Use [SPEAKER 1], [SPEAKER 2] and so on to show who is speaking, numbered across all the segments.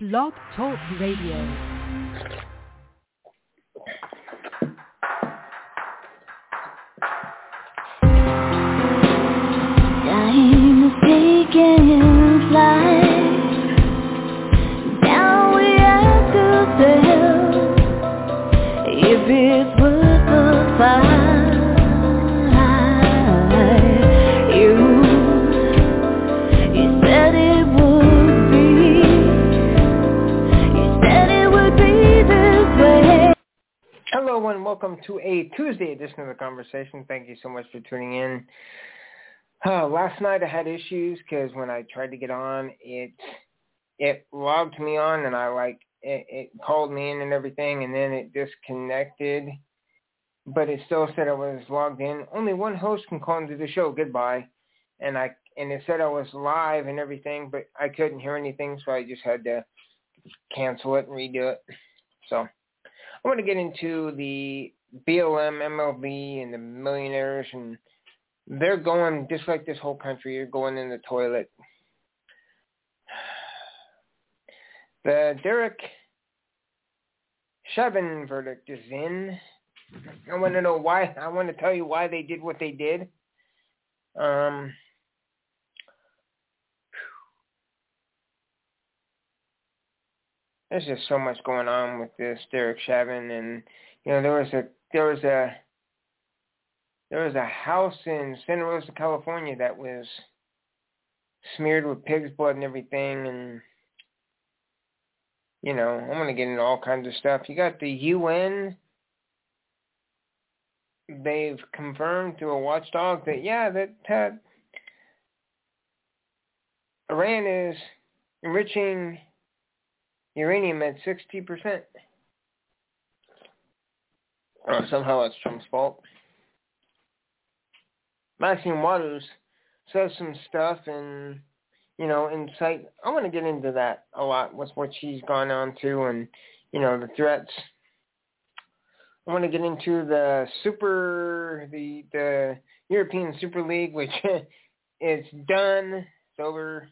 [SPEAKER 1] Blog Talk Radio.
[SPEAKER 2] Time is taking flight. Now we have to tell if it's worth the fight. You said it would be. You said it would be this way.
[SPEAKER 3] Hello and welcome to a Tuesday edition of The Conversation. Thank you so much for tuning in. Last night I had issues because when I tried to get on, it logged me on and it called me in and everything, and then it disconnected. But it still said I was logged in. Only one host can call into the show. Goodbye. And it said I was live and everything, but I couldn't hear anything, so I just had to cancel it and redo it. So I want to get into the BLM, MLB, and the millionaires, and they're going, just like this whole country, you're going in the toilet. The Derek Chauvin verdict is in. I want to know why. I want to tell you why they did what they did. There's just so much going on with this Derek Chauvin, and there was a house in Santa Rosa, California that was smeared with pig's blood and everything, and I'm going to get into all kinds of stuff. You got the UN. They've confirmed through a watchdog that Iran is enriching uranium at 60%. Somehow that's Trump's fault. Maxine Waters says some stuff and, incite. I want to get into that a lot with what she's gone on to and, the threats. I want to get into the European Super League, which is done. It's over.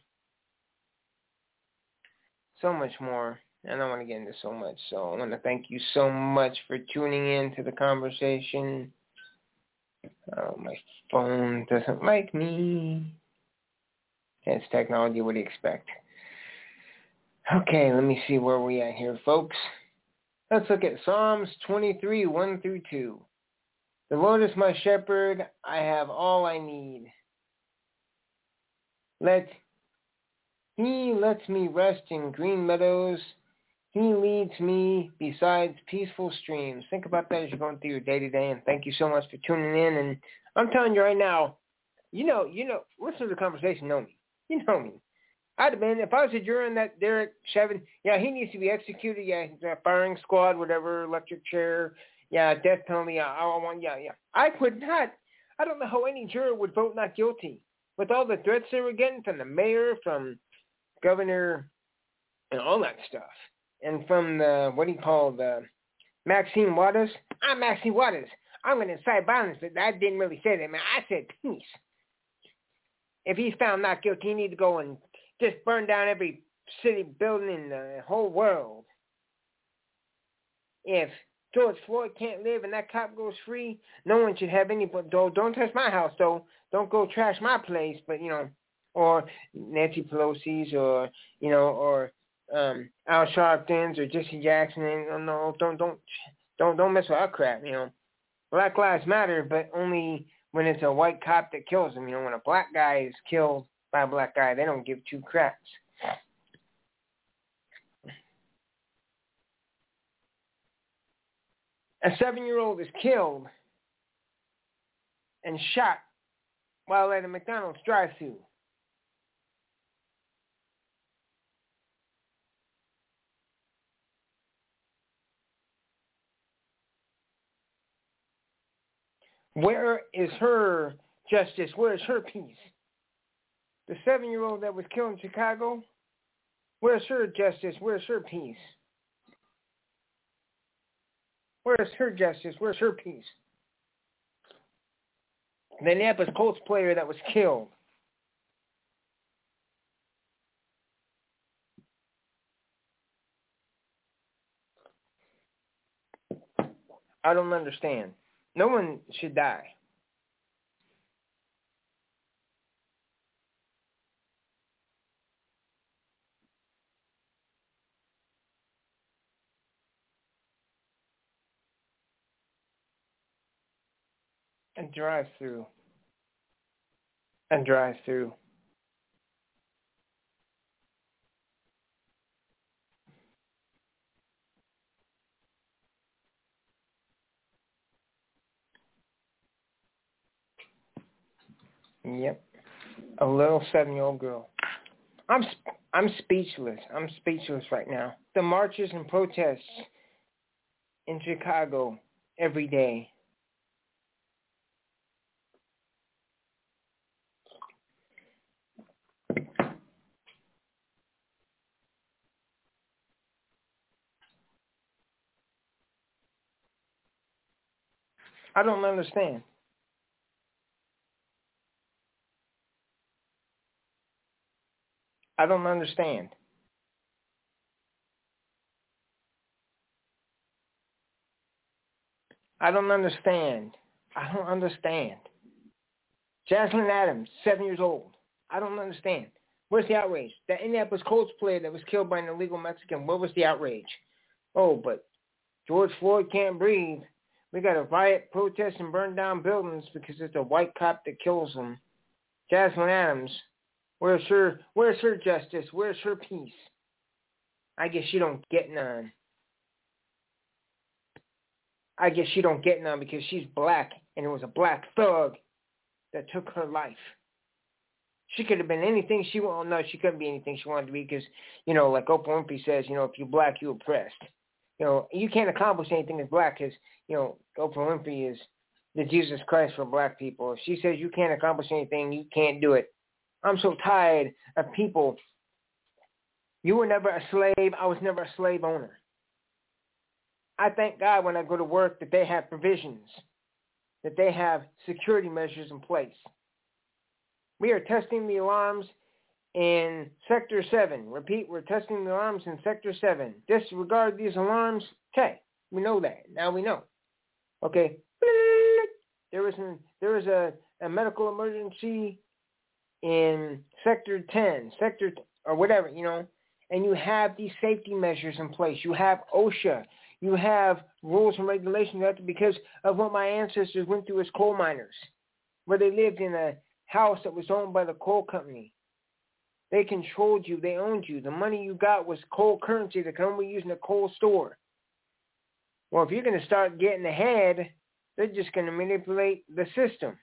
[SPEAKER 3] So much more. And I want to get into so much. So I want to thank you so much for tuning in to the conversation. Oh, my phone doesn't like me. It's technology. What do you expect? Okay, let me see where we at here, folks. Let's look at Psalms 23, 1 through 2. The Lord is my shepherd. I have all I need. He lets me rest in green meadows. He leads me beside peaceful streams. Think about that as you're going through your day-to-day, and thank you so much for tuning in. And I'm telling you right now, listen to the conversation, know me. You know me. I'd have been, if I was a juror in that Derek Chauvin, he needs to be executed, firing squad, whatever, electric chair, death penalty, I would not, I don't know how any juror would vote not guilty. With all the threats they were getting from the mayor, from governor, and all that stuff. And from the Maxine Waters. I'm Maxine Waters. I'm going to incite violence, but I didn't really say that, man. I said peace. If he's found not guilty, he needs to go and just burn down every city building in the whole world. If George Floyd can't live and that cop goes free, no one should have any, but don't touch my house, though. Don't go trash my place, but, or Nancy Pelosi's or Al Sharpton's or Jesse Jackson. And no, don't mess with our crap. Black lives matter, but only when it's a white cop that kills him. When a black guy is killed by a black guy, they don't give two craps. A 7-year-old is killed and shot while at a McDonald's drive-thru. Where is her justice? Where is her peace? The 7-year-old that was killed in Chicago, where's her justice? Where's her peace? Where's her justice? Where's her peace? The Indianapolis Colts player that was killed. I don't understand. No one should die. And drive through. And drive through. Yep. A little 7-year-old girl. I'm speechless. I'm speechless right now. The marches and protests in Chicago every day. I don't understand. I don't understand. I don't understand. I don't understand. Jaslyn Adams, 7 years old. I don't understand. Where's the outrage? That Indianapolis Colts player that was killed by an illegal Mexican, where was the outrage? Oh, but George Floyd can't breathe. We got to riot, protest, and burn down buildings because it's a white cop that kills them. Jaslyn Adams, where's her justice? Where's her peace? I guess she don't get none. I guess she don't get none because she's black, and it was a black thug that took her life. She could have been anything she wanted. No, she couldn't be anything she wanted to be because, like Oprah Winfrey says, if you're black, you're oppressed. You can't accomplish anything as black because, Oprah Winfrey is the Jesus Christ for black people. If she says you can't accomplish anything, you can't do it. I'm so tired of people. You were never a slave. I was never a slave owner. I thank God when I go to work that they have provisions, that they have security measures in place. We are testing the alarms in Sector 7. Repeat, we're testing the alarms in Sector 7. Disregard these alarms. Okay, we know that. Now we know. Okay. There was a medical emergency in Sector 10, or whatever, and you have these safety measures in place. You have OSHA. You have rules and regulations because of what my ancestors went through as coal miners, where they lived in a house that was owned by the coal company. They controlled you. They owned you. The money you got was coal currency that could only be used in a coal store. Well, if you're going to start getting ahead, they're just going to manipulate the system.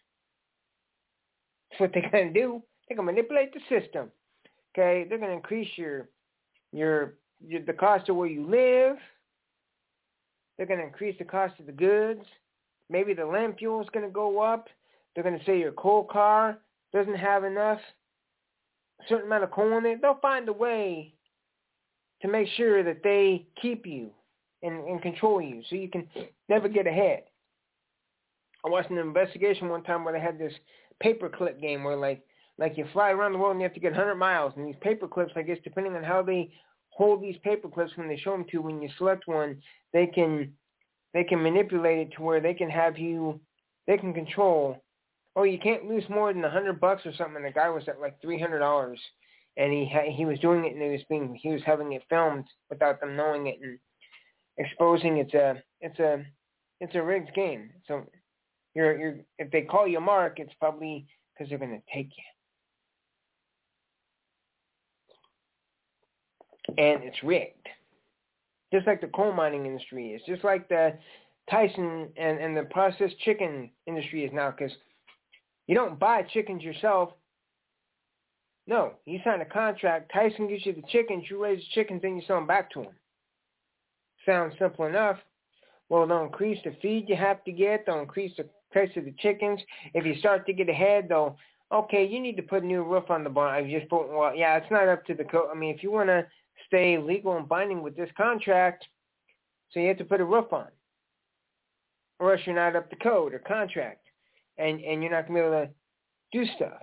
[SPEAKER 3] That's what they're going to do. They're going to manipulate the system. Okay, they're going to increase the cost of where you live. They're going to increase the cost of the goods. Maybe the land fuel is going to go up. They're going to say your coal car doesn't have enough, a certain amount of coal in it. They'll find a way to make sure that they keep you and control you so you can never get ahead. I watched an investigation one time where they had this paperclip game where like you fly around the world and you have to get 100 miles. And these paperclips, I guess, depending on how they hold these paperclips when they show them to you, when you select one, they can manipulate it to where they can have you, they can control. Oh, you can't lose more than $100 or something. And the guy was at like $300, and he was doing it, and he was having it filmed without them knowing it and exposing it's a rigged game. So you're if they call you Mark, it's probably because they're going to take you, and it's rigged. Just like the coal mining industry is, just like the Tyson and the processed chicken industry is now, because you don't buy chickens yourself. No, you sign a contract. Tyson gives you the chickens, you raise the chickens, then you sell them back to them. Sounds simple enough. Well, they'll increase the feed you have to get. They'll increase the price of the chickens. If you start to get ahead, okay, you need to put a new roof on the barn. Well, yeah, it's not up to the code. I mean, if you want to stay legal and binding with this contract, so you have to put a roof on, or else you're not up to code or contract, and you're not going to be able to do stuff.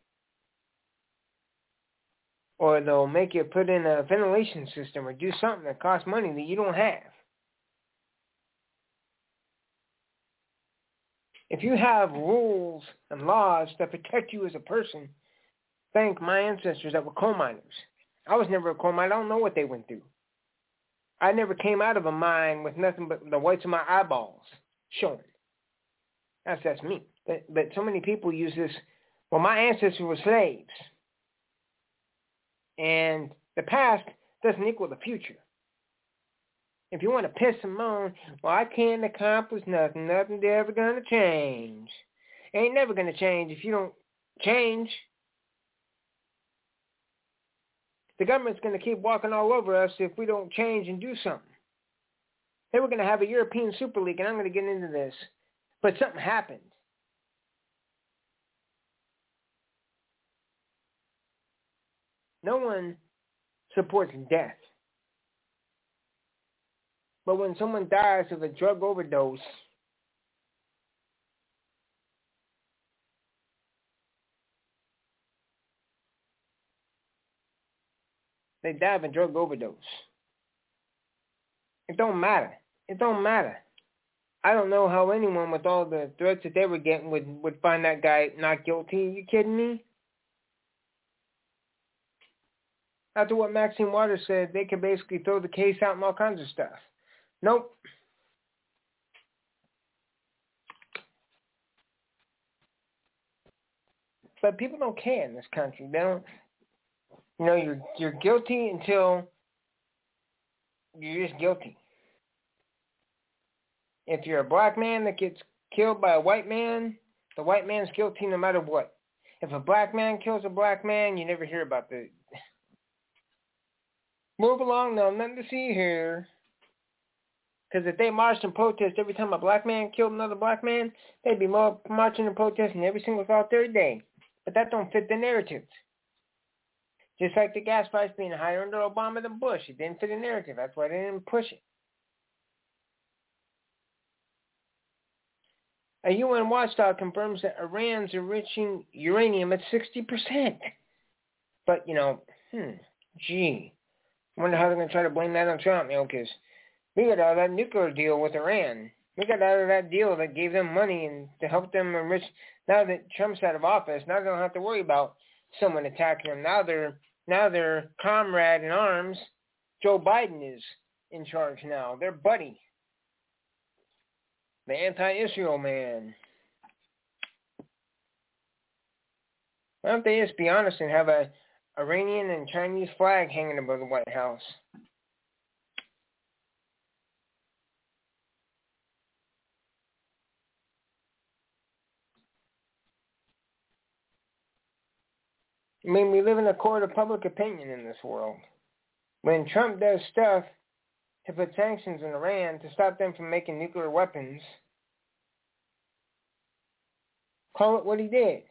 [SPEAKER 3] Or they'll make you put in a ventilation system or do something that costs money that you don't have. If you have rules and laws that protect you as a person, thank my ancestors that were coal miners. I was never a coal miner. I don't know what they went through. I never came out of a mine with nothing but the whites of my eyeballs showing. That's me. But so many people use this, well, my ancestors were slaves. And the past doesn't equal the future. If you want to piss and moan, well, I can't accomplish nothing. Nothing's ever going to change. Ain't never going to change if you don't change. The government's going to keep walking all over us if we don't change and do something. They were going to have a European Super League, and I'm going to get into this. But something happened. No one supports death. But when someone dies of a drug overdose, they die of a drug overdose. It don't matter. It don't matter. I don't know how anyone with all the threats that they were getting would find that guy not guilty. Are you kidding me? After what Maxine Waters said, they could basically throw the case out and all kinds of stuff. Nope. But people don't care in this country. They don't. You know, you're guilty until you're just guilty. If you're a black man that gets killed by a white man, the white man's guilty no matter what. If a black man kills a black man, you never hear about the... Move along, no, nothing to see here. Because if they marched and protest every time a black man killed another black man, they'd be more marching and protesting every single third day. But that don't fit the narrative. Just like the gas price being higher under Obama than Bush. It didn't fit the narrative. That's why they didn't push it. A UN watchdog confirms that Iran's enriching uranium at 60%. But, gee. I wonder how they're going to try to blame that on Trump, because we got out of that nuclear deal with Iran. We got out of that deal that gave them money and to help them enrich. Now that Trump's out of office, now they don't have to worry about someone attacking them. Now their comrade in arms, Joe Biden, is in charge now. Their buddy. The anti-Israel man. Why don't they just be honest and have a Iranian and Chinese flag hanging above the White House? I mean, we live in a court of public opinion in this world. When Trump does stuff to put sanctions on Iran to stop them from making nuclear weapons, call it what he did.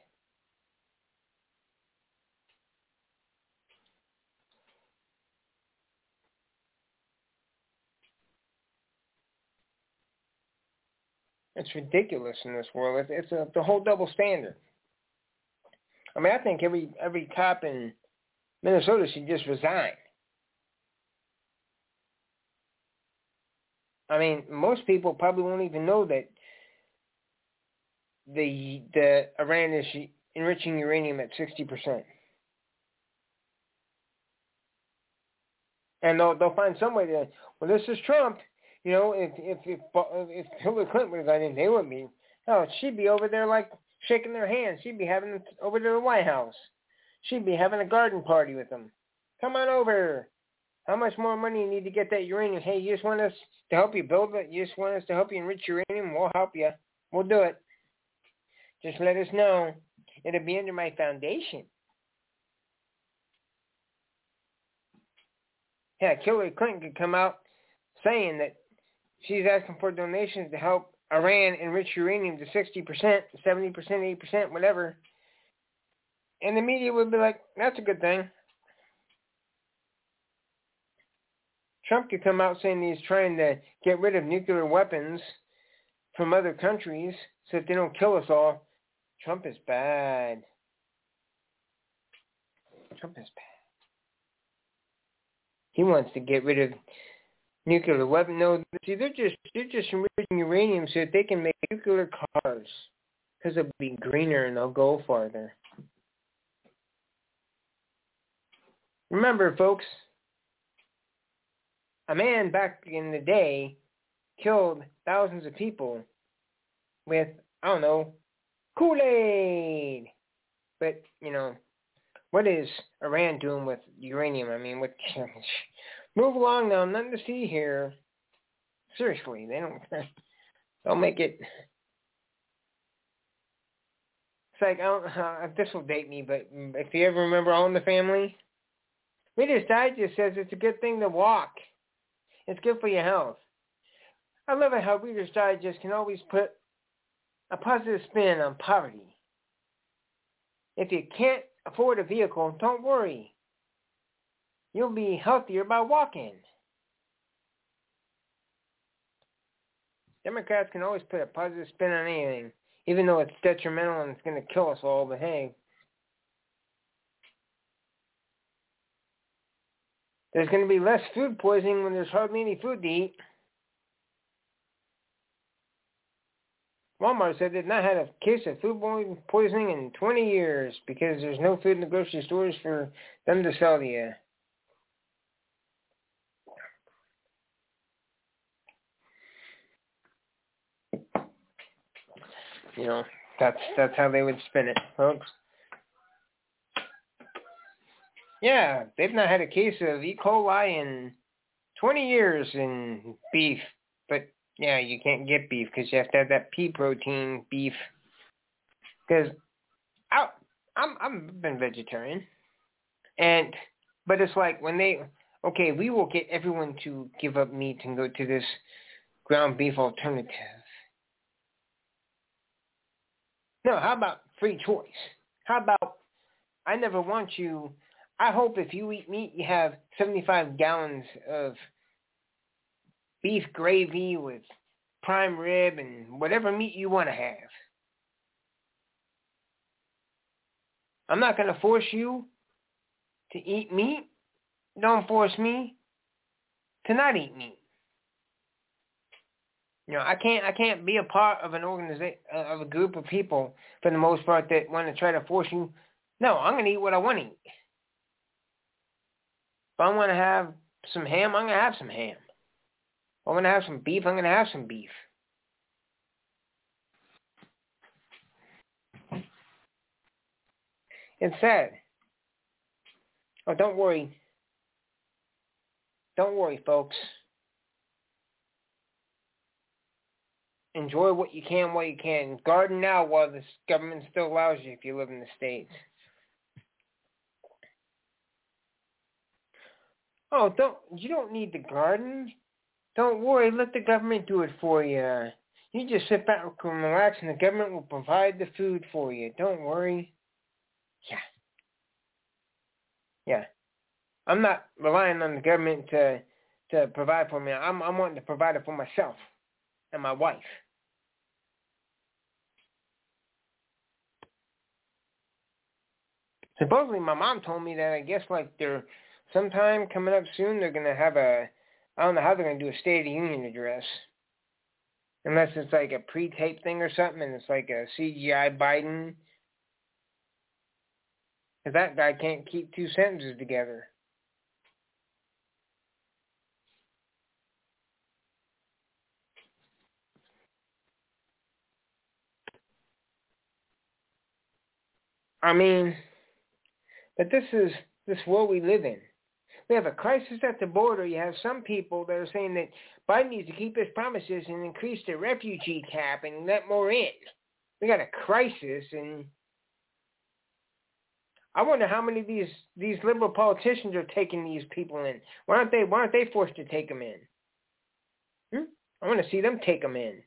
[SPEAKER 3] It's ridiculous in this world. It's the whole double standard. I mean, I think every cop in Minnesota should just resign. I mean, most people probably won't even know that the Iran is enriching uranium at 60%. And they'll find some way to, well, this is Trump. If Hillary Clinton would have got in, they wouldn't be. Oh, she'd be over there like shaking their hands. She'd be having it over to the White House. She'd be having a garden party with them. Come on over. How much more money you need to get that uranium? Hey, you just want us to help you build it? You just want us to help you enrich uranium? We'll help you. We'll do it. Just let us know. It'll be under my foundation. Yeah, Hillary Clinton could come out saying that she's asking for donations to help Iran enrich uranium to 60%, 70%, 80%, whatever. And the media would be like, that's a good thing. Trump could come out saying he's trying to get rid of nuclear weapons from other countries so that they don't kill us all. Trump is bad. Trump is bad. He wants to get rid of nuclear weapon. No, see, they're just enriching uranium so that they can make nuclear cars because it'll be greener and they'll go farther. Remember, folks, a man back in the day killed thousands of people with, I don't know, Kool-Aid. But, what is Iran doing with uranium? I mean, move along now, nothing to see here. Seriously, don't make it. It's like, I don't, this will date me, but if you ever remember All in the Family, Reader's Digest says it's a good thing to walk. It's good for your health. I love it how Reader's Digest can always put a positive spin on poverty. If you can't afford a vehicle, don't worry. You'll be healthier by walking. Democrats can always put a positive spin on anything, even though it's detrimental and it's going to kill us all, but hey. There's going to be less food poisoning when there's hardly any food to eat. Walmart said they've not had a case of food poisoning in 20 years because there's no food in the grocery stores for them to sell to you. That's how they would spin it, folks. Yeah, they've not had a case of E. coli in 20 years in beef. But, yeah, you can't get beef because you have to have that pea protein beef. Because I've been vegetarian. But it's like when we will get everyone to give up meat and go to this ground beef alternative. No, how about free choice? How about I never want you... I hope if you eat meat, you have 75 gallons of beef gravy with prime rib and whatever meat you want to have. I'm not going to force you to eat meat. Don't force me to not eat meat. I can't be a part of an organization, of a group of people, for the most part, that want to try to force you. No, I'm going to eat what I want to eat. If I want to have some ham, I'm going to have some ham. If I'm going to have some beef, I'm going to have some beef. It's sad. Oh, don't worry. Don't worry, folks. Enjoy what you can while you can. Garden now while the government still allows you if you live in the States. Oh, you don't need the garden. Don't worry, let the government do it for you. You just sit back and relax and the government will provide the food for you. Don't worry. Yeah. I'm not relying on the government to provide for me. I'm wanting to provide it for myself and my wife. Supposedly my mom told me that I guess like they're sometime coming up soon they're going to have I don't know how they're going to do a State of the Union address. Unless it's like a pre-taped thing or something and it's like a CGI Biden. Because that guy can't keep two sentences together. I mean, but this is this world we live in. We have a crisis at the border. You have some people that are saying that Biden needs to keep his promises and increase the refugee cap and let more in. We got a crisis, and I wonder how many of these liberal politicians are taking these people in. Why aren't they forced to take them in? I want to see them take them in.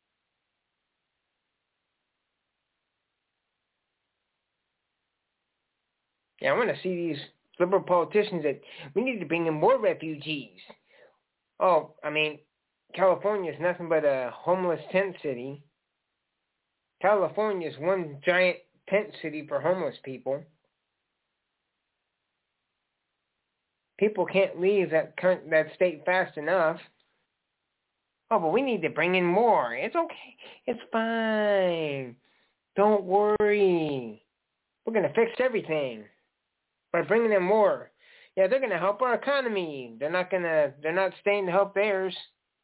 [SPEAKER 3] Yeah, I want to see these liberal politicians that we need to bring in more refugees. Oh, I mean, California is nothing but a homeless tent city. California is one giant tent city for homeless people. people can't leave that state fast enough. Oh, but we need to bring in more. It's okay. It's fine. Don't worry. We're going to fix everything by bringing in more. Yeah, they're going to help our economy. They're not staying to help theirs.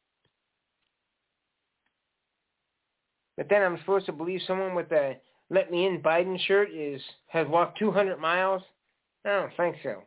[SPEAKER 3] But then I'm supposed to believe someone with a "Let Me In" Biden shirt has walked 200 miles? I don't think so.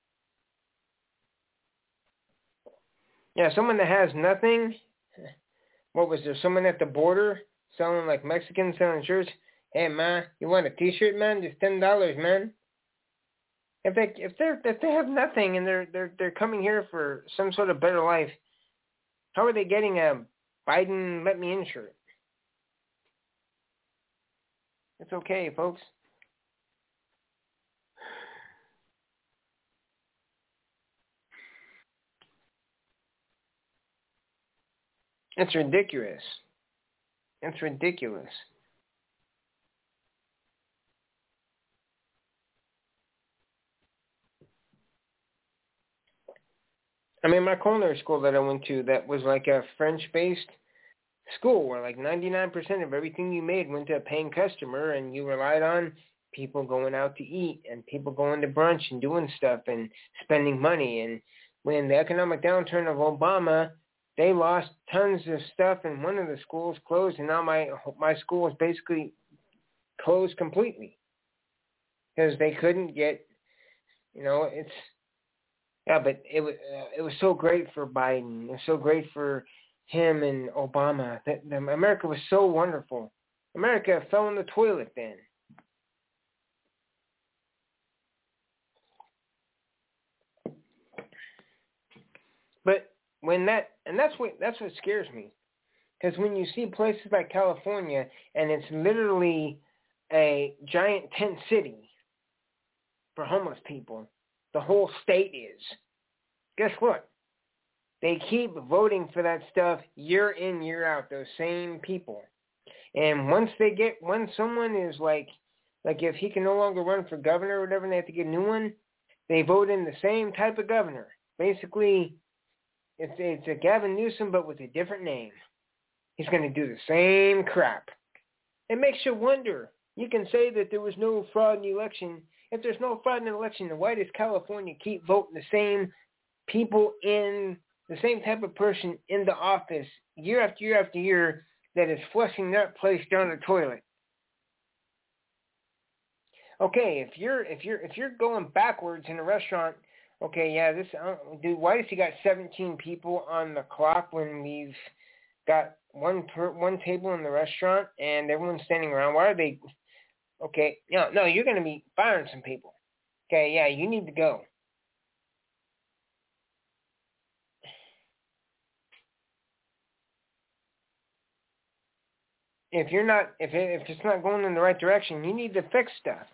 [SPEAKER 3] Yeah, someone that has nothing. What was there? Someone at the border selling like Mexicans selling shirts. Hey man, you want a T-shirt, man? Just $10, man. If they have nothing and they're coming here for some sort of better life, how are they getting a Biden "Let Me In" shirt? It's okay, folks. It's ridiculous. It's ridiculous. I mean, my culinary school that I went to, that was like a French-based school where like 99% of everything you made went to a paying customer, and you relied on people going out to eat and people going to brunch and doing stuff and spending money. And when the economic downturn of Obama, they lost tons of stuff, and one of the schools closed, and now my school is basically closed completely because they couldn't get, it's. Yeah, but it was so great for Biden. It was so great for him and Obama. That America was so wonderful. America fell in the toilet then. But that's what scares me, because when you see places like California and it's literally a giant tent city for homeless people. The whole state is. Guess what? They keep voting for that stuff year in, year out, those same people. And once someone is like if he can no longer run for governor or whatever, and they have to get a new one, they vote in the same type of governor. Basically, it's a Gavin Newsom, but with a different name. He's going to do the same crap. It makes you wonder. You can say that there was no fraud in the election. If there's no fraud in the election, then why does California keep voting the same people in, the same type of person in the office year after year after year that is flushing that place down the toilet? Okay, if you're going backwards in a restaurant, okay, yeah, this dude, why does he got 17 people on the clock when we've got one table in the restaurant and everyone's standing around? Why are they? Okay, no, you're going to be firing some people. Okay, yeah, you need to go. If it's not going in the right direction, you need to fix stuff.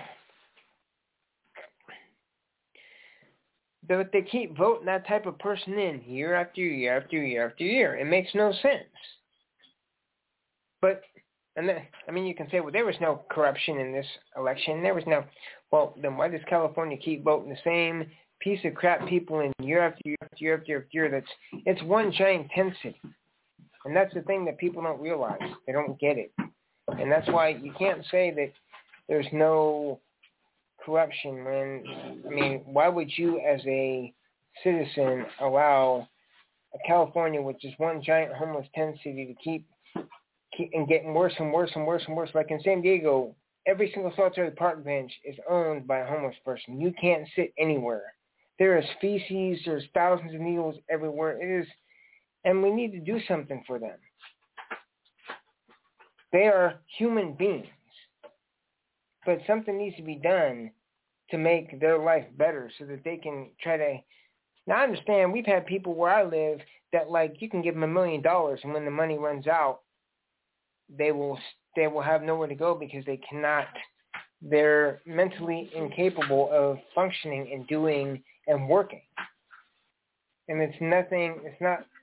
[SPEAKER 3] But they keep voting that type of person in year after year after year after year. It makes no sense. But, you can say, well, there was no corruption in this election. There was no. Well, then why does California keep voting the same piece of crap people in year after year after year after year after year? It's one giant tent city. And that's the thing that people don't realize. They don't get it. And that's why you can't say that there's no corruption when, why would you as a citizen allow California, which is one giant homeless tent city, to keep and getting worse and worse and worse and worse? Like in San Diego, every single solitary park bench is owned by a homeless person. You can't sit anywhere. There is feces. There's thousands of needles everywhere. It is, and we need to do something for them. They are human beings. But something needs to be done to make their life better so that they can try to. Now, I understand we've had people where I live that, like, you can give them $1 million, and when the money runs out, they will have nowhere to go because they cannot. They're mentally incapable of functioning and doing and working. And it's nothing. It's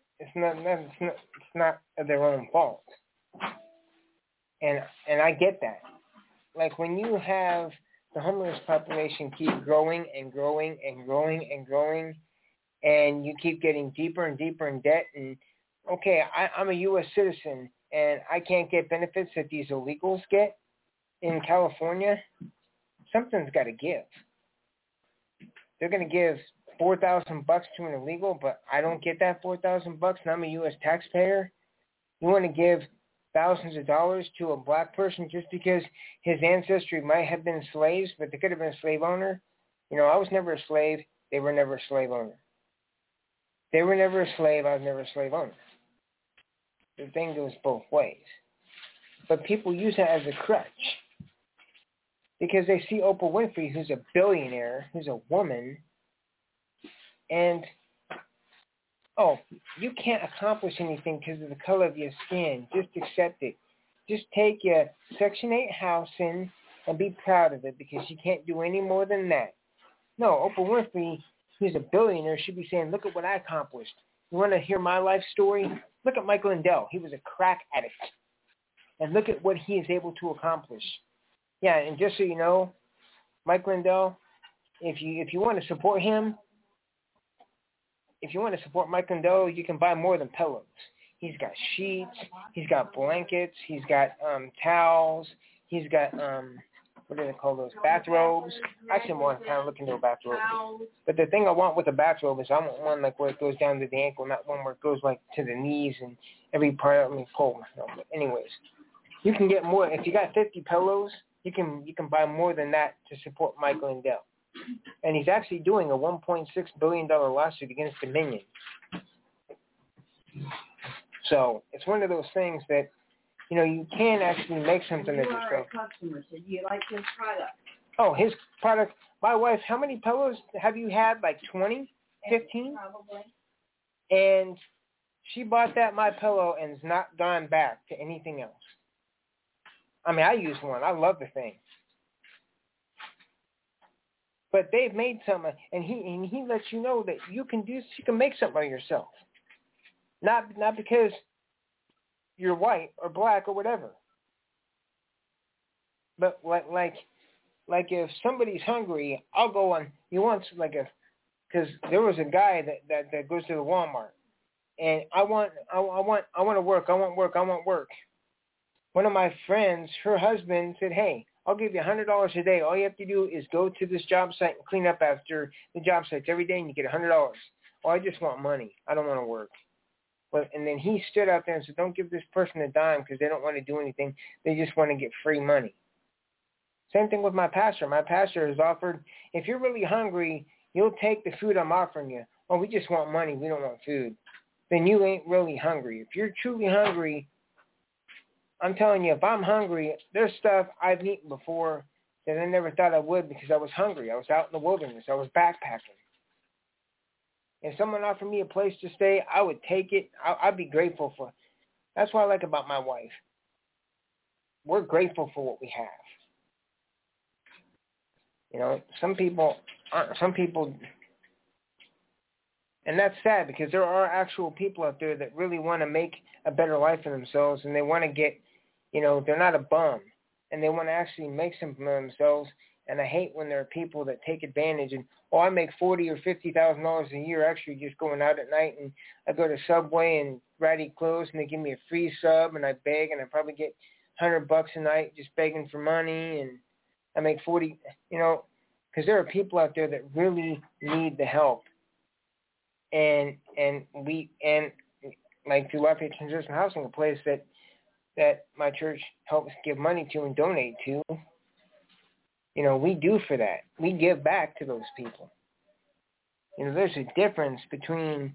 [SPEAKER 3] not their own fault. And I get that. Like when you have the homeless population keep growing and growing and growing and growing, and you keep getting deeper and deeper in debt. And okay, I'm a U.S. citizen, and I can't get benefits that these illegals get in California. Something's got to give. They're going to give $4,000 to an illegal, but I don't get that $4,000, and I'm a U.S. taxpayer. You want to give thousands of dollars to a black person just because his ancestry might have been slaves, but they could have been a slave owner? You know, I was never a slave. They were never a slave owner. They were never a slave. I was never a slave owner. The thing goes both ways. But people use that as a crutch because they see Oprah Winfrey, who's a billionaire, who's a woman, and, oh, you can't accomplish anything because of the color of your skin. Just accept it. Just take your Section 8 house in and be proud of it because you can't do any more than that. No, Oprah Winfrey, who's a billionaire, should be saying, look at what I accomplished. You want to hear my life story? Look at Mike Lindell. He was a crack addict. And look at what he is able to accomplish. Yeah, and just so you know, Mike Lindell, if you want to support him, if you want to support Mike Lindell, you can buy more than pillows. He's got sheets. He's got blankets. He's got towels. He's got, what do they call those, bathrobes? Actually, I'm more kind of looking to a bathrobe. But the thing I want with a bathrobe is I want one like where it goes down to the ankle, not one where it goes like to the knees and every part. I mean, pull myself. But anyways, you can get more. If you got 50 pillows, you can buy more than that to support Mike Lindell. And he's actually doing a $1.6 billion lawsuit against Dominion. So it's one of those things that, you know, you can actually make something of yourself.
[SPEAKER 1] You are a customer, so you like his product.
[SPEAKER 3] Oh, his product. My wife, how many pillows have you had? Like 20? 15?
[SPEAKER 1] Probably.
[SPEAKER 3] And she bought that My Pillow and has not gone back to anything else. I mean, I use one. I love the thing. But they've made something, and he lets you know that you can make something of yourself. Not because you're white or black or whatever. But like if somebody's hungry, I'll go on. Because there was a guy that goes to the Walmart, and I want to work. I want work. One of my friends, her husband said, hey, I'll give you $100 a day. All you have to do is go to this job site and clean up after the job sites every day, and you get $100. Oh, I just want money. I don't want to work. But and then he stood out there and said, don't give this person a dime because they don't want to do anything. They just want to get free money. Same thing with my pastor. My pastor has offered, if you're really hungry, you'll take the food I'm offering you. Oh, we just want money. We don't want food. Then you ain't really hungry. If you're truly hungry, I'm telling you, if I'm hungry, there's stuff I've eaten before that I never thought I would because I was hungry. I was out in the wilderness. I was backpacking. If someone offered me a place to stay, I would take it. I'd be grateful for it. That's what I like about my wife. We're grateful for what we have. You know, some people aren't. Some people, and that's sad because there are actual people out there that really want to make a better life for themselves, and they want to get, you know, they're not a bum, and they want to actually make something for themselves. And I hate when there are people that take advantage and, oh, I make $40,000 or $50,000 a year extra just going out at night, and I go to Subway and ratty clothes, and they give me a free sub, and I beg, and I probably get $100 a night just begging for money, and I make 40, you know, because there are people out there that really need the help, and like through Lafayette Transitional Housing, a place that my church helps give money to and donate to. You know, we do for that. We give back to those people. You know, there's a difference between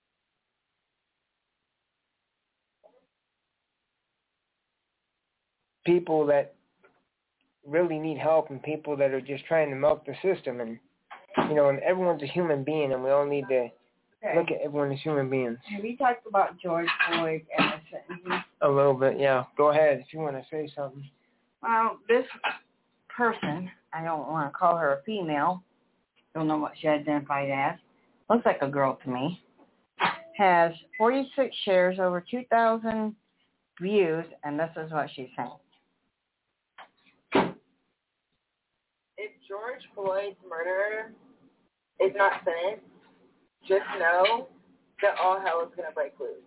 [SPEAKER 3] people that really need help and people that are just trying to milk the system. And, you know, and everyone's a human being, and we all need to look at everyone as human beings.
[SPEAKER 1] Have you talked about George Floyd and the sentencing?
[SPEAKER 3] A little bit, yeah. Go ahead if you want to say something.
[SPEAKER 1] Well, this person, I don't want to call her a female, don't know what she identified as, looks like a girl to me, has 46 shares, over 2,000 views, and this is what she's saying. It's
[SPEAKER 4] George Floyd's murderer is not finished, just know that all hell is going to break loose.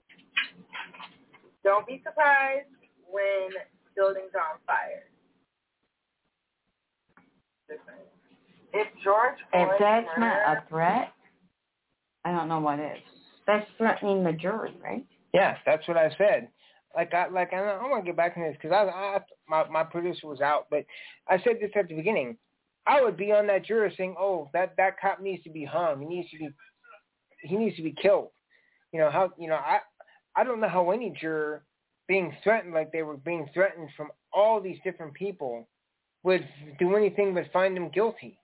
[SPEAKER 4] Don't be surprised when buildings are on fire. If George Floyd's
[SPEAKER 1] If that's not
[SPEAKER 4] murderer,
[SPEAKER 1] a threat, I don't know what is. That's threatening the jury, right?
[SPEAKER 3] Yeah, that's what I said. I want to get back to this because my producer was out, but I said this at the beginning. I would be on that juror saying, "Oh, that cop needs to be hung. He needs to be killed." I don't know how any juror being threatened like they were being threatened from all these different people would do anything but find him guilty.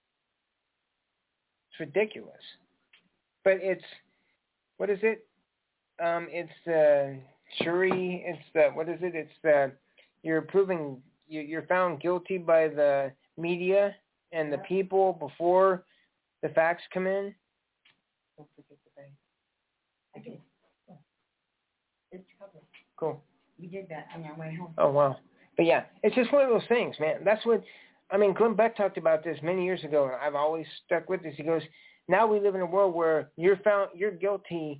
[SPEAKER 3] It's ridiculous. But what is it? It's the jury. It's the, what is it? It's the, you're found guilty by the media and the people before the facts come in. Don't forget the bank.
[SPEAKER 1] I did. It's covered.
[SPEAKER 3] Cool.
[SPEAKER 1] We did that on our way home.
[SPEAKER 3] Oh, wow. But yeah, it's just one of those things, man. That's what, Glenn Beck talked about this many years ago, and I've always stuck with this. He goes, now we live in a world where you're guilty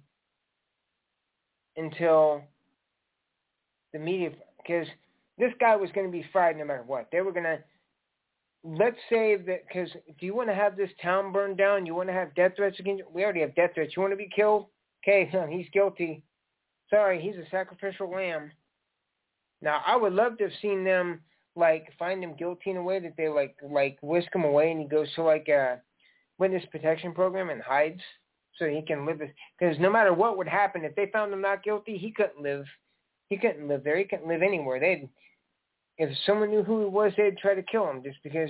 [SPEAKER 3] until the media, because this guy was going to be fried no matter what. They were going to, let's say that, because do you want to have this town burned down? You want to have death threats against you? We already have death threats. You want to be killed? Okay, he's guilty. Sorry, he's a sacrificial lamb. Now, I would love to have seen them, find him guilty in a way that they, whisk him away and he goes to, a witness protection program and hides so he can live. Because no matter what would happen, if they found him not guilty, he couldn't live. He couldn't live there. He couldn't live anywhere. If someone knew who he was, they'd try to kill him just because,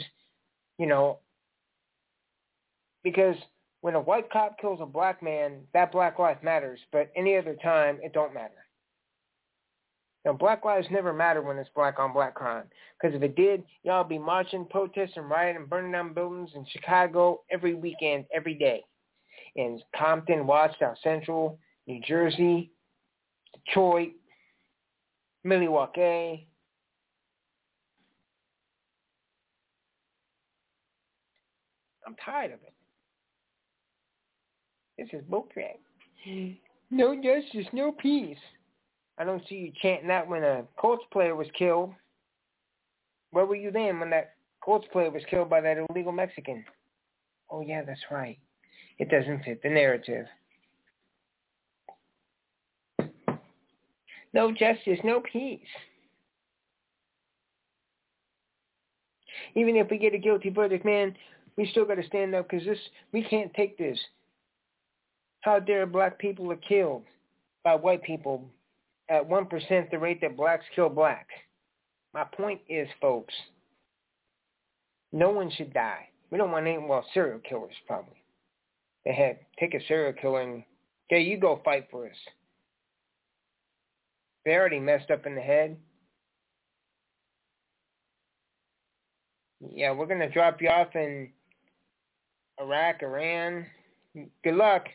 [SPEAKER 3] because when a white cop kills a black man, that black life matters. But any other time, it don't matter. Now, black lives never matter when it's black on black crime. Because if it did, y'all be marching, protesting, rioting, burning down buildings in Chicago every weekend, every day. In Compton, Watts, South Central, New Jersey, Detroit, Milwaukee. I'm tired of it. This is bullcrap. No justice, no peace. I don't see you chanting that when a Colts player was killed. Where were you then when that Colts player was killed by that illegal Mexican? Oh, yeah, that's right. It doesn't fit the narrative. No justice, no peace. Even if we get a guilty verdict, man, we still got to stand up because we can't take this. How dare black people are killed by white people at 1% the rate that blacks kill blacks. My point is, folks, no one should die. We don't want any, serial killers probably. Take a serial killer and, okay, you go fight for us. They're already messed up in the head. Yeah, we're going to drop you off in Iraq, Iran. Good luck.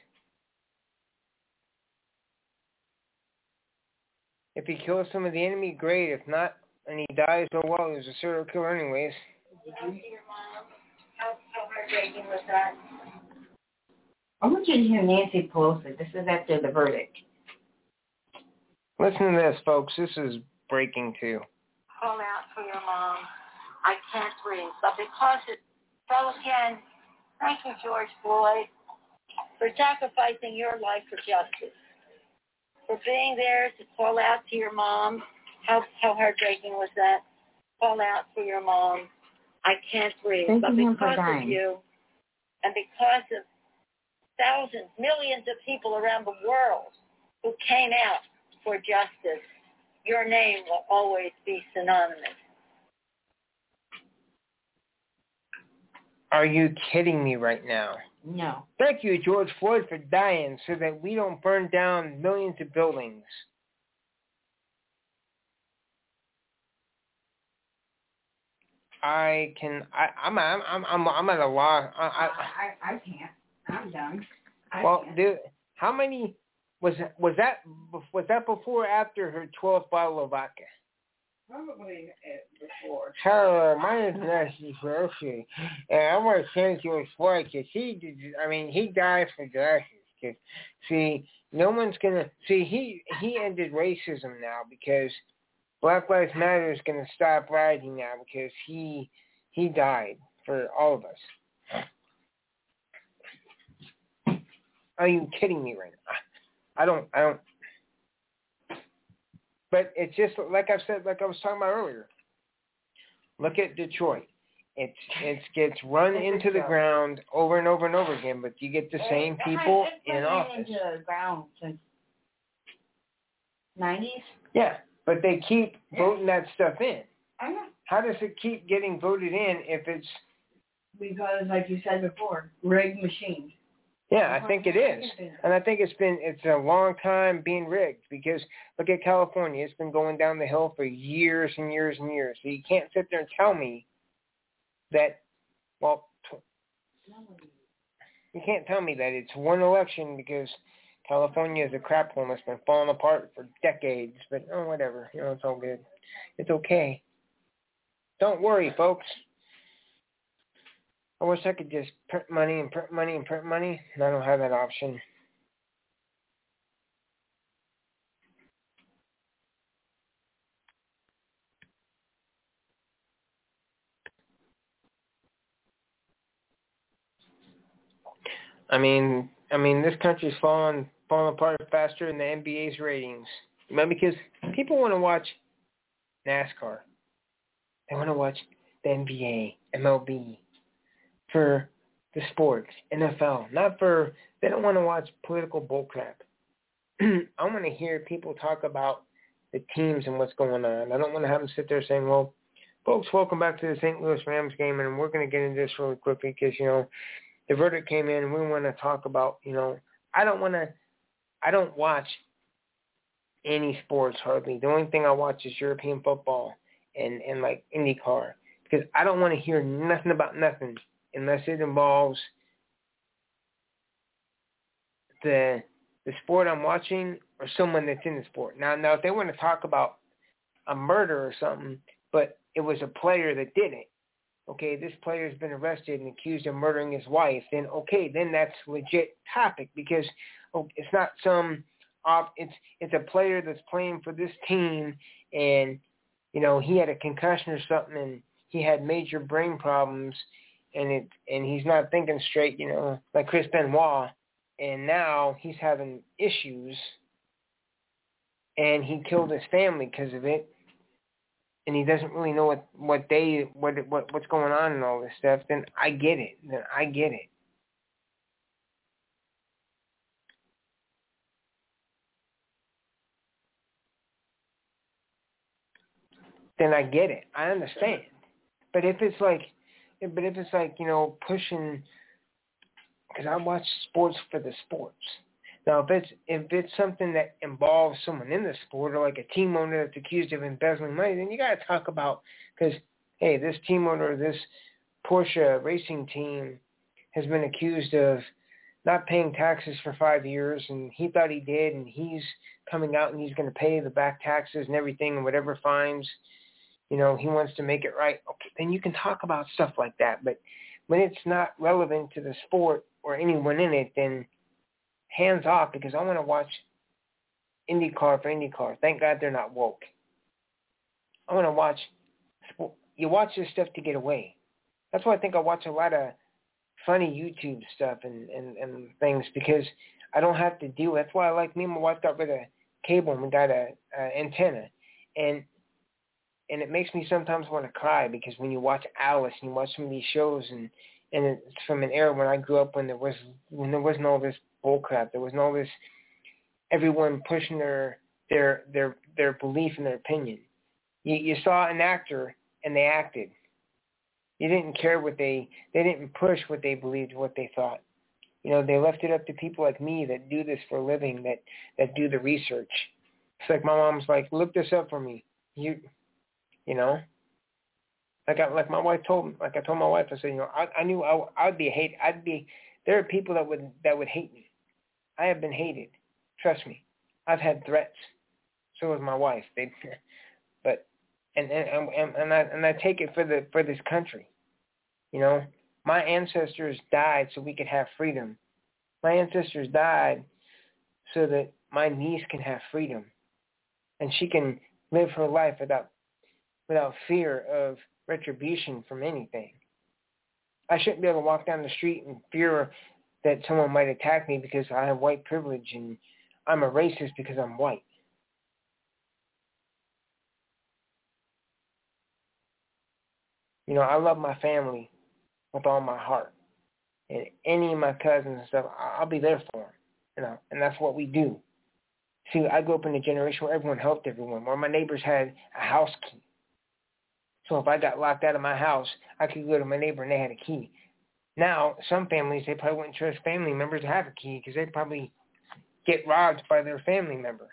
[SPEAKER 3] If he kills some of the enemy, great. If not, and he dies, oh well, he was a serial killer anyways.
[SPEAKER 1] Did you see your mom? How heartbreaking was that? I want you to hear Nancy Pelosi. This is after the verdict.
[SPEAKER 3] Listen to this, folks. This is breaking too.
[SPEAKER 5] Call out for your mom. I can't breathe. But because it fell again, thank you, George Floyd, for sacrificing your life for justice. For being there to call out to your mom. How heartbreaking was that? Call out for your mom. I can't breathe. But because of you, and because of thousands, millions of people around the world who came out for justice, your name will always be synonymous.
[SPEAKER 3] Are you kidding me right now?
[SPEAKER 1] No.
[SPEAKER 3] Thank you, George Floyd, for dying so that we don't burn down millions of buildings. I'm at a loss.
[SPEAKER 1] I can't. I'm done.
[SPEAKER 3] Dude, how many was that before or after her 12th bottle of vodka?
[SPEAKER 1] Probably before.
[SPEAKER 3] Hello, my name is Nancy Pelosi, and I want to thank George Floyd because he died for justice. Cause, see, no one's gonna see. He ended racism now because Black Lives Matter is gonna stop rioting now because he died for all of us. Are you kidding me right now? I don't. But it's just like I've said, like I was talking about earlier. Look at Detroit. It gets run into the ground over and over and over again, but you get the same people in office.
[SPEAKER 1] Into the ground since 90s.
[SPEAKER 3] Yeah, but they keep voting that stuff in.
[SPEAKER 1] I know.
[SPEAKER 3] How does it keep getting voted in if it's?
[SPEAKER 1] Because, like you said before, rigged machines.
[SPEAKER 3] Yeah, I think it is, and I think it's a long time being rigged because look at California. It's been going down the hill for years and years and years. So you can't sit there and tell me that, well, you can't tell me that it's one election because California is a crap hole that's been falling apart for decades. But whatever, it's all good. It's okay. Don't worry, folks. I wish I could just print money and print money and print money, and I don't have that option. I mean, this country's falling apart faster than the NBA's ratings. Because people want to watch NASCAR. They want to watch the NBA, MLB, for the sports, NFL. They don't want to watch political bullcrap. I want to hear people talk about the teams and what's going on. I don't want to have them sit there saying, well, folks, welcome back to the St. Louis Rams game, and we're going to get into this really quickly because, the verdict came in and we want to talk about, I don't watch any sports hardly. The only thing I watch is European football and like IndyCar because I don't want to hear nothing about nothing unless it involves the sport I'm watching or someone that's in the sport. Now if they want to talk about a murder or something, but it was a player that did it, okay, this player has been arrested and accused of murdering his wife, then that's legit topic because it's not it's a player that's playing for this team and, he had a concussion or something and he had major brain problems and he's not thinking straight, like Chris Benoit, and now he's having issues and he killed his family because of it. And he doesn't really know what's going on and all this stuff, then I get it. Then I get it. I understand. But if it's like, pushing, because I watch sports for the sports. Now, if it's something that involves someone in the sport or like a team owner that's accused of embezzling money, then you got to talk about, because, hey, this team owner, this Porsche racing team has been accused of not paying taxes for 5 years, and he thought he did, and he's coming out and he's going to pay the back taxes and everything and whatever fines, he wants to make it right. Okay, then you can talk about stuff like that. But when it's not relevant to the sport or anyone in it, then hands off, because I want to watch IndyCar for IndyCar. Thank God they're not woke. I want to watch. You watch this stuff to get away. That's why I think I watch a lot of funny YouTube stuff and things because I don't have to deal. That's why me and my wife got rid of cable and we got a antenna, and it makes me sometimes want to cry because when you watch Alice and you watch some of these shows and it's from an era when I grew up when there wasn't all this bullcrap. There wasn't all this everyone pushing their belief and their opinion. You saw an actor and they acted. You didn't care they didn't push what they believed, what they thought. They left it up to people like me that do this for a living, that do the research. It's like my mom's like, look this up for me. Like my wife told, like I told my wife, I said, I knew I'd be hated. There are people that would hate me. I have been hated. Trust me. I've had threats. So has my wife. and I take it for this country. You know, my ancestors died so we could have freedom. My ancestors died so that my niece can have freedom, and she can live her life without fear of retribution from anything. I shouldn't be able to walk down the street in fear that someone might attack me because I have white privilege and I'm a racist because I'm white. You know, I love my family with all my heart. And any of my cousins and stuff, I'll be there for them. You know, and that's what we do. See, I grew up in a generation where everyone helped everyone, where my neighbors had a house key. So if I got locked out of my house, I could go to my neighbor and they had a key. Now, some families, they probably wouldn't trust family members to have a key because they'd probably get robbed by their family member.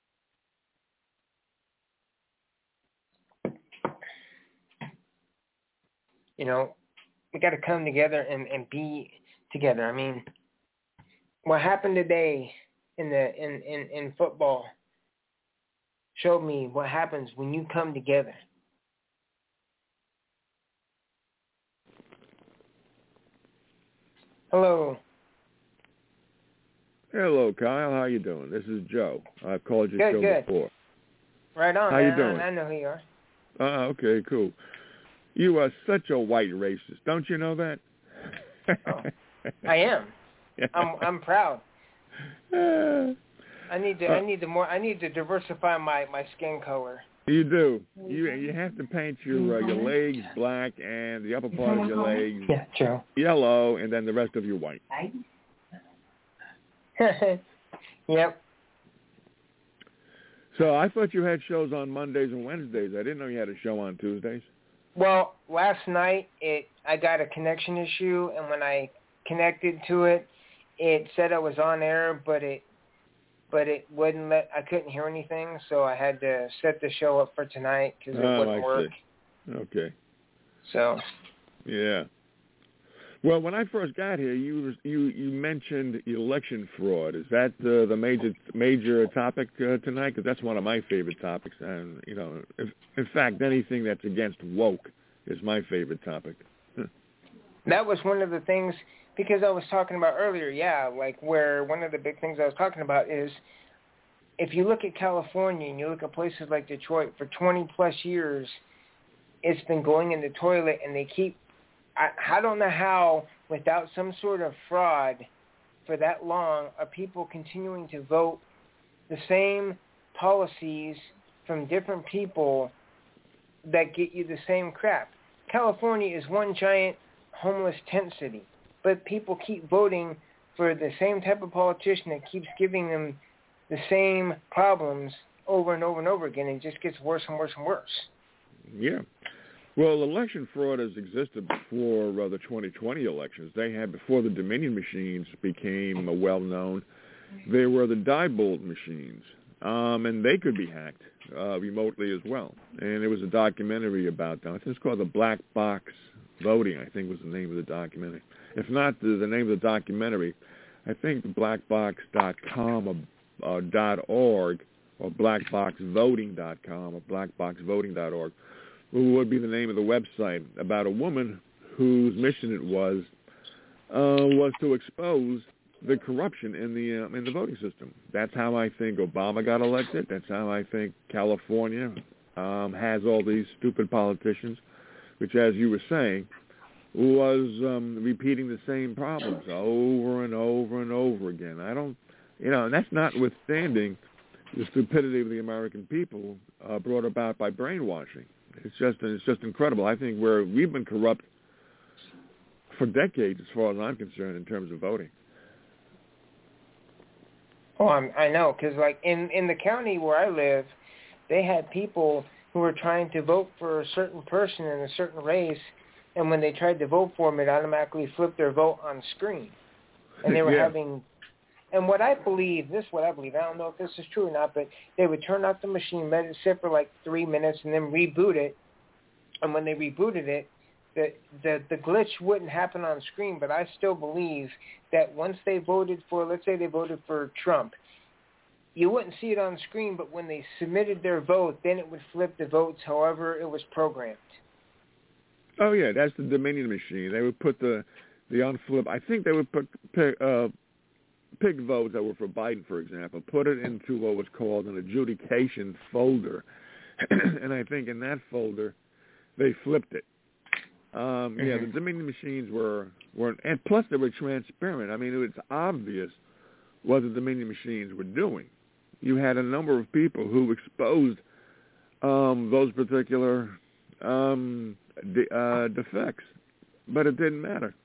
[SPEAKER 3] You know, we got to come together and be together. I mean, what happened today in football showed me what happens when you come together. Hello.
[SPEAKER 6] Hello, Kyle. How you doing? This is Joe. I've called your show before.
[SPEAKER 3] Right on.
[SPEAKER 6] How you doing?
[SPEAKER 3] I know who you are.
[SPEAKER 6] Okay, cool. You are such a white racist. Don't you know that?
[SPEAKER 3] Oh, I am. I'm proud. I need to diversify my skin color.
[SPEAKER 6] You do. You have to paint your legs black and the upper part of your legs yellow, and then the rest of you white.
[SPEAKER 3] Yep.
[SPEAKER 6] So I thought you had shows on Mondays and Wednesdays. I didn't know you had a show on Tuesdays.
[SPEAKER 3] Well, last night I got a connection issue, and when I connected to it, it said I was on air, but it wouldn't let. I couldn't hear anything, so I had to set the show up for tonight because it wouldn't work.
[SPEAKER 6] See. Okay.
[SPEAKER 3] So.
[SPEAKER 6] Yeah. Well, when I first got here, you mentioned election fraud. Is that the major topic tonight? Because that's one of my favorite topics, and you know, in fact, anything that's against woke is my favorite topic.
[SPEAKER 3] That was one of the things, because I was talking about earlier, like where one of the big things I was talking about is if you look at California and you look at places like Detroit, for 20 plus years, it's been going in the toilet, and they keep, I don't know how, without some sort of fraud for that long, are people continuing to vote the same policies from different people that get you the same crap. California is one giant homeless tent city, but people keep voting for the same type of politician that keeps giving them the same problems over and over and over again, and it just gets worse and worse and worse.
[SPEAKER 6] Yeah. Well, election fraud has existed before the 2020 elections. They had, before the Dominion machines became well-known, they were the Diebold machines, and they could be hacked remotely as well. And there was a documentary about that. It's called The Black Box Voting, I think was the name of the documentary. If not the name of the documentary, I think blackbox.com or .org or blackboxvoting.com or blackboxvoting.org would be the name of the website, about a woman whose mission it was to expose the corruption in the voting system. That's how I think Obama got elected. That's how I think California has all these stupid politicians, which, as you were saying, was repeating the same problems over and over and over again. And that's notwithstanding the stupidity of the American people brought about by brainwashing. It's just incredible. I think we've been corrupt for decades, as far as I'm concerned, in terms of voting.
[SPEAKER 3] Oh, I know, because like in the county where I live, they had people who were trying to vote for a certain person in a certain race, and when they tried to vote for them, it automatically flipped their vote on screen. And they were having, and what I believe, I don't know if this is true or not, but they would turn off the machine, let it sit for like 3 minutes, and then reboot it. And when they rebooted it, the glitch wouldn't happen on screen, but I still believe that once they voted for, let's say they voted for Trump, you wouldn't see it on screen, but when they submitted their vote, then it would flip the votes however it was programmed.
[SPEAKER 6] Oh yeah, that's the Dominion machine. They would put the unflip. I think they would pick votes that were for Biden, for example, put it into what was called an adjudication folder, and I think in that folder they flipped it. Yeah, the Dominion machines were, and plus they were transparent. I mean, it was obvious what the Dominion machines were doing. You had a number of people who exposed those particular defects, but it didn't matter.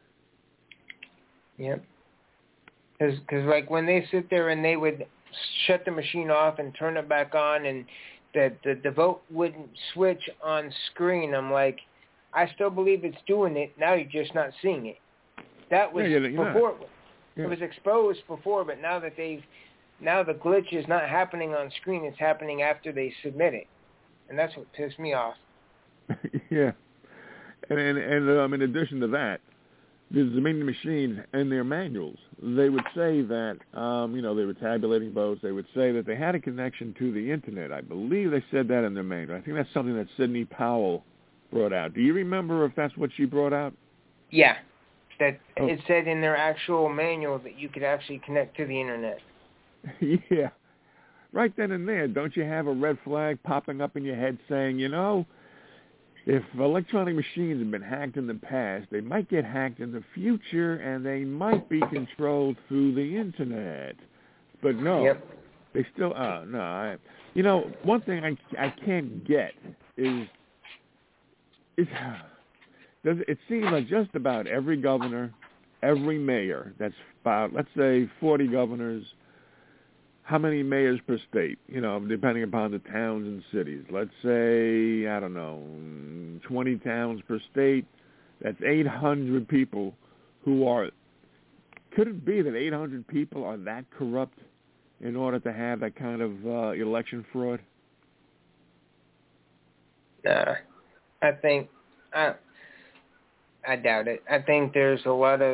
[SPEAKER 3] Yep. Because like when they sit there and they would shut the machine off and turn it back on, and the vote wouldn't switch on screen, I'm like, I still believe it's doing it. Now you're just not seeing it. That was before. It was exposed before, but now that now the glitch is not happening on screen. It's happening after they submit it, and that's what pissed me off.
[SPEAKER 6] Yeah, and in addition to that, the Dominion machines and their manuals, they would say that they were tabulating votes. They would say that they had a connection to the internet. I believe they said that in their manual. I think that's something that Sidney Powell brought out. Do you remember if that's what she brought out?
[SPEAKER 3] Yeah, that it said in their actual manual that you could actually connect to the internet.
[SPEAKER 6] Yeah, right then and there. Don't you have a red flag popping up in your head saying, if electronic machines have been hacked in the past, they might get hacked in the future, and they might be controlled through the internet. But no, they still no. One thing I can't get is it seems like just about every governor, every mayor, that's about, let's say, 40 governors. How many mayors per state, depending upon the towns and cities? Let's say, 20 towns per state. That's 800 people who are, could it be that 800 people are that corrupt in order to have that kind of election fraud?
[SPEAKER 3] Nah, I doubt it. I think there's a lot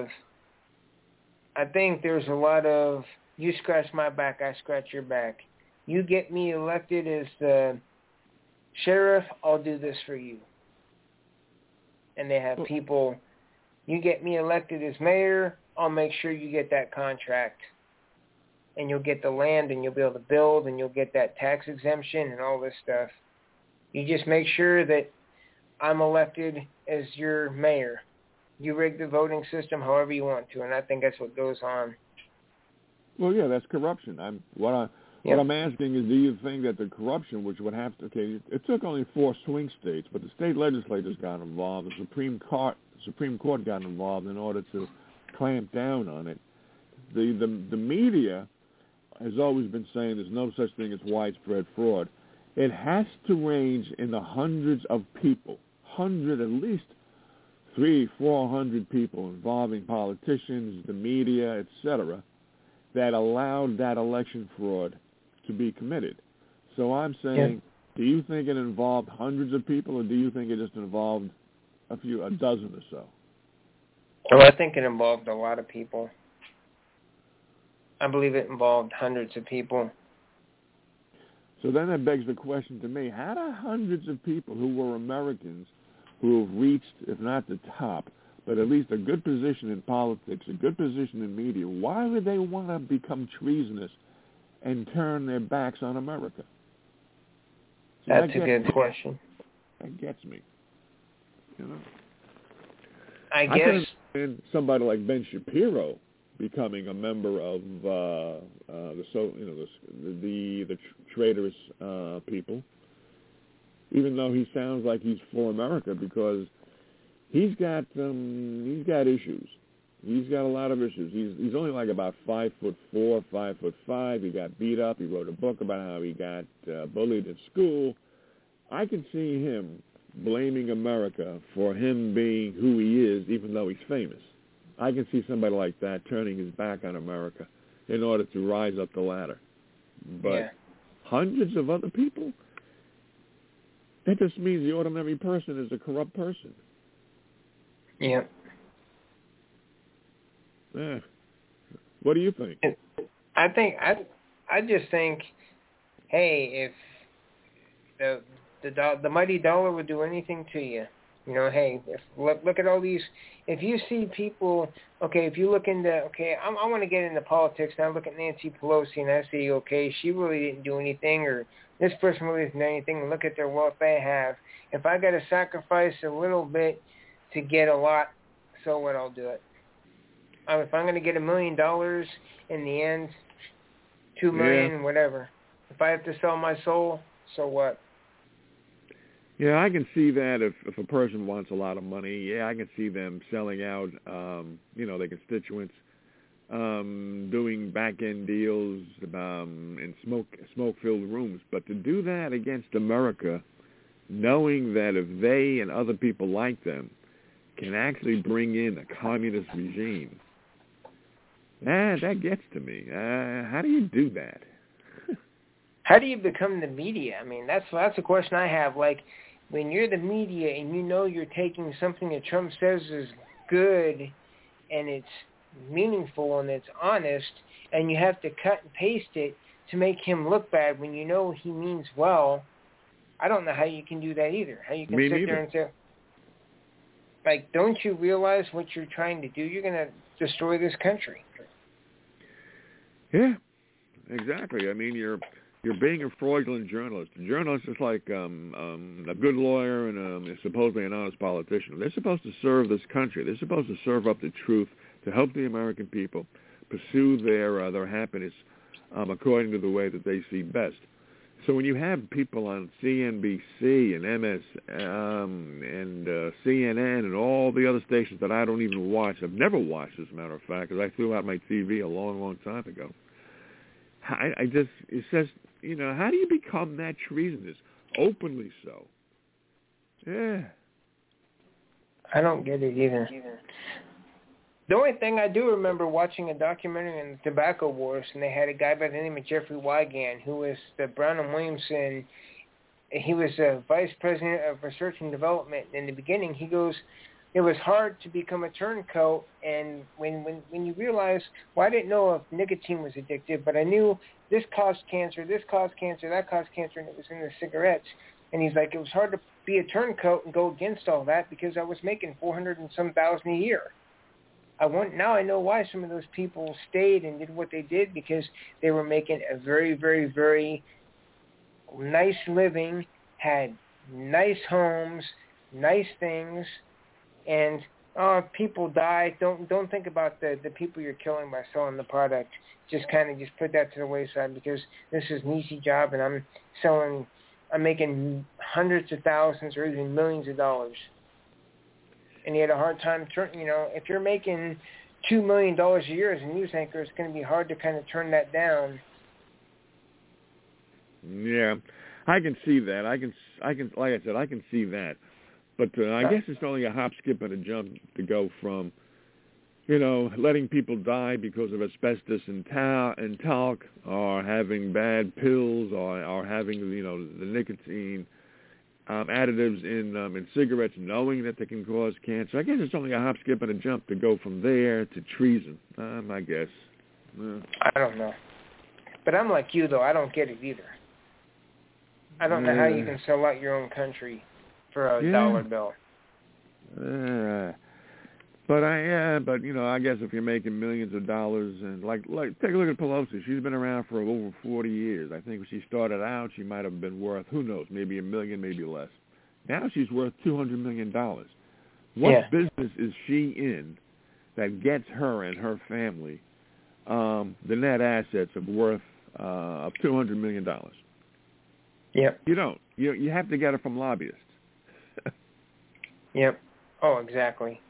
[SPEAKER 3] of, you scratch my back, I scratch your back. You get me elected as the sheriff, I'll do this for you. And they have people, you get me elected as mayor, I'll make sure you get that contract. And you'll get the land, and you'll be able to build, and you'll get that tax exemption and all this stuff. You just make sure that I'm elected as your mayor. You rig the voting system however you want to, and I think that's what goes on.
[SPEAKER 6] Well, yeah, that's corruption. What I'm asking is, do you think that the corruption, which would have to, it took only 4 swing states, but the state legislatures got involved, the Supreme Court got involved in order to clamp down on it. The media has always been saying there's no such thing as widespread fraud. It has to range in the hundreds of people, at least 300-400 people involving politicians, the media, etc., that allowed that election fraud to be committed. So I'm saying, do you think it involved hundreds of people, or do you think it just involved a dozen or so?
[SPEAKER 3] Well, I think it involved a lot of people. I believe it involved hundreds of people.
[SPEAKER 6] So then that begs the question to me, how do hundreds of people who were Americans, who have reached, if not the top, but at least a good position in politics, a good position in media, why would they want to become treasonous and turn their backs on America? So
[SPEAKER 3] that's a good question.
[SPEAKER 6] That gets me.
[SPEAKER 3] I guess
[SPEAKER 6] I can understand somebody like Ben Shapiro becoming a member of the traitorous people, even though he sounds like he's for America, because he's got issues. He's got a lot of issues. He's only like about 5'4", 5'5". He got beat up. He wrote a book about how he got bullied at school. I can see him blaming America for him being who he is, even though he's famous. I can see somebody like that turning his back on America in order to rise up the ladder. But hundreds of other people, that just means the ordinary person is a corrupt person.
[SPEAKER 3] Yeah.
[SPEAKER 6] What do you think?
[SPEAKER 3] I think I just think, hey, if the mighty dollar would do anything to you, you know, hey, look at all these. If you see people, okay, if you look into, okay, I want to get into politics, and I look at Nancy Pelosi and I see, okay, she really didn't do anything, or this person really didn't do anything, and look at their wealth they have. If I got to sacrifice a little bit to get a lot, so what, I'll do it. If I'm going to get $1 million in the end, $2 million, whatever. If I have to sell my soul, so what?
[SPEAKER 6] Yeah, I can see that if a person wants a lot of money, yeah, I can see them selling out, their constituents, doing back-end deals in smoke-filled rooms. But to do that against America, knowing that if they and other people like them can actually bring in a communist regime, that gets to me. How do you do that?
[SPEAKER 3] How do you become the media? I mean, that's a question I have. Like, when you're the media and you know you're taking something that Trump says is good and it's meaningful and it's honest, and you have to cut and paste it to make him look bad when you know he means well, I don't know how you can do that either. How you can sit there and say, like, don't you realize what you're trying to do? You're going to destroy this country.
[SPEAKER 6] Yeah, exactly. I mean, you're being a fraudulent journalist. A journalist is like a good lawyer and supposedly an honest politician. They're supposed to serve this country. They're supposed to serve up the truth to help the American people pursue their happiness according to the way that they see best. So when you have people on CNBC and MS and CNN and all the other stations that I don't even watch, I've never watched, as a matter of fact, because I threw out my TV a long, long time ago. It says, how do you become that treasonous? Openly so. Yeah.
[SPEAKER 3] I don't get it either. The only thing I do remember watching a documentary on the tobacco wars, and they had a guy by the name of Jeffrey Wigand, who was the Brown and Williamson. He was a vice president of research and development. In the beginning, he goes, it was hard to become a turncoat, and when you realize, well, I didn't know if nicotine was addictive, but I knew this caused cancer, that caused cancer, and it was in the cigarettes. And he's like, it was hard to be a turncoat and go against all that because I was making $400,000 and some a year. Now I know why some of those people stayed and did what they did, because they were making a very, very, very nice living, had nice homes, nice things, and people die. Don't think about the people you're killing by selling the product. Just put that to the wayside, because this is an easy job, and I'm making hundreds of thousands or even millions of dollars. And he had a hard time if you're making $2 million a year as a news anchor, it's going to be hard to kind of turn that down.
[SPEAKER 6] Yeah, I can see that. I can, like I said, I can see that. But I guess it's only a hop, skip, and a jump to go from, letting people die because of asbestos and talc, or having bad pills, or having, the nicotine additives in cigarettes, knowing that they can cause cancer. I guess it's only a hop, skip, and a jump to go from there to treason, I guess.
[SPEAKER 3] I don't know. But I'm like you, though. I don't get it either. I don't know how you can sell out your own country for a dollar bill.
[SPEAKER 6] But I guess if you're making millions of dollars, and like take a look at Pelosi. She's been around for over 40 years. I think when she started out, she might have been worth, who knows, maybe $1 million, maybe less. Now she's worth $200 million. What business is she in that gets her and her family the net assets of $200 million?
[SPEAKER 3] Yep.
[SPEAKER 6] You don't. You have to get it from lobbyists.
[SPEAKER 3] Yep. Oh, exactly.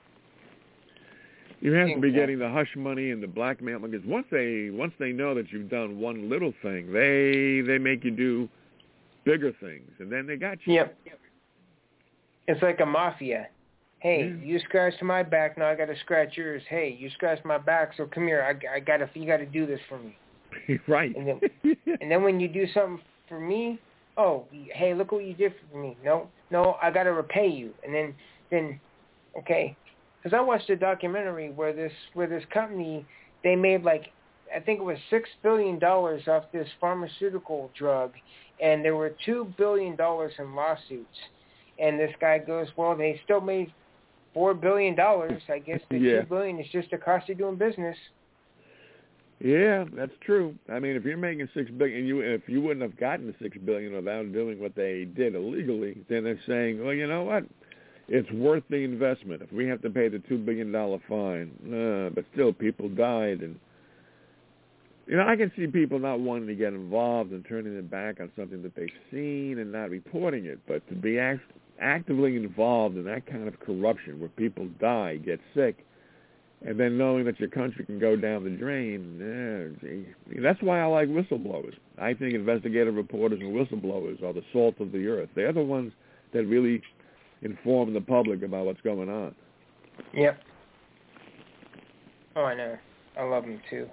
[SPEAKER 6] You have to be getting the hush money and the blackmail, because once they know that you've done one little thing, they make you do bigger things, and then they got you.
[SPEAKER 3] Yep. It's like a mafia. Hey, you scratched my back, now I got to scratch yours. Hey, you scratched my back, so come here. You got to do this for me.
[SPEAKER 6] Right.
[SPEAKER 3] And then when you do something for me, oh, hey, look what you did for me. No, I got to repay you. And then okay. Because I watched a documentary where this company, they made like I think it was $6 billion off this pharmaceutical drug, and there were $2 billion in lawsuits. And this guy goes, well, they still made $4 billion. I guess the $2 billion is just the cost of doing business.
[SPEAKER 6] Yeah, that's true. I mean, if you're making $6 billion, if you wouldn't have gotten the $6 billion without doing what they did illegally, then they're saying, well, you know what? It's worth the investment. If we have to pay the $2 billion fine, but still people died. And, you know, I can see people not wanting to get involved and turning their back on something that they've seen and not reporting it. But to be actively involved in that kind of corruption where people die, get sick, and then knowing that your country can go down the drain, that's why I like whistleblowers. I think investigative reporters and whistleblowers are the salt of the earth. They're the ones that really inform the public about what's going on.
[SPEAKER 3] Yep. Oh, I know. I love them too.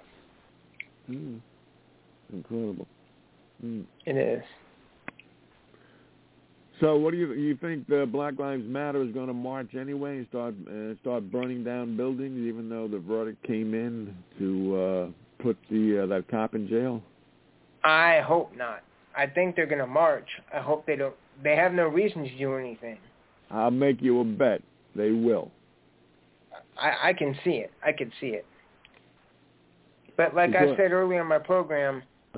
[SPEAKER 6] Incredible.
[SPEAKER 3] It is.
[SPEAKER 6] So, what do you think? The Black Lives Matter is going to march anyway and start burning down buildings, even though the verdict came in to put that cop in jail?
[SPEAKER 3] I hope not. I think they're going to march. I hope they don't. They have no reason to do anything.
[SPEAKER 6] I'll make you a bet. They will.
[SPEAKER 3] I can see it. I can see it. But like I said earlier in my program,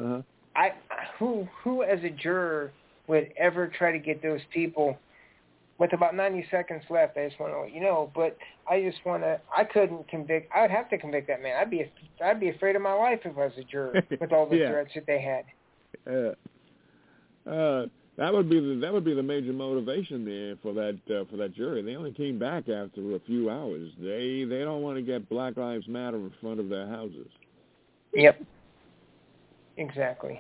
[SPEAKER 3] who as a juror would ever try to get those people with about 90 seconds left? I just want to let you know. But I couldn't convict. I would have to convict that man. I'd be afraid of my life if I was a juror with all the threats that they had.
[SPEAKER 6] That would be the major motivation there for that jury. They only came back after a few hours. They don't want to get Black Lives Matter in front of their houses.
[SPEAKER 3] Yep. Exactly.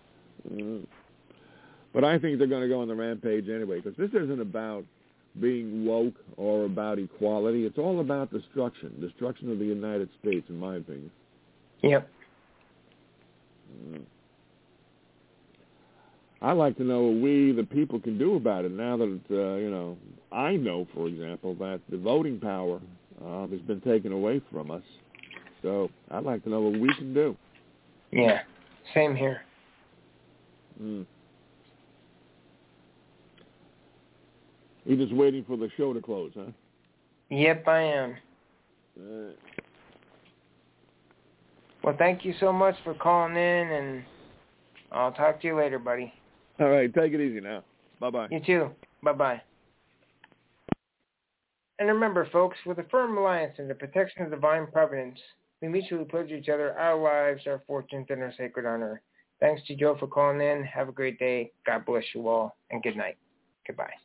[SPEAKER 6] But I think they're going to go on the rampage anyway, because this isn't about being woke or about equality. It's all about destruction of the United States, in my opinion.
[SPEAKER 3] Yep.
[SPEAKER 6] I'd like to know what we, the people, can do about it now that, I know, for example, that the voting power has been taken away from us. So I'd like to know what we can do.
[SPEAKER 3] Yeah, same here.
[SPEAKER 6] You're just waiting for the show to close, huh?
[SPEAKER 3] Yep, I am. Well, thank you so much for calling in, and I'll talk to you later, buddy.
[SPEAKER 6] All right, take it easy now. Bye-bye.
[SPEAKER 3] You too. Bye-bye. And remember, folks, with a firm reliance in the protection of divine providence, we mutually pledge each other our lives, our fortunes, and our sacred honor. Thanks to Joe for calling in. Have a great day. God bless you all, and good night. Goodbye.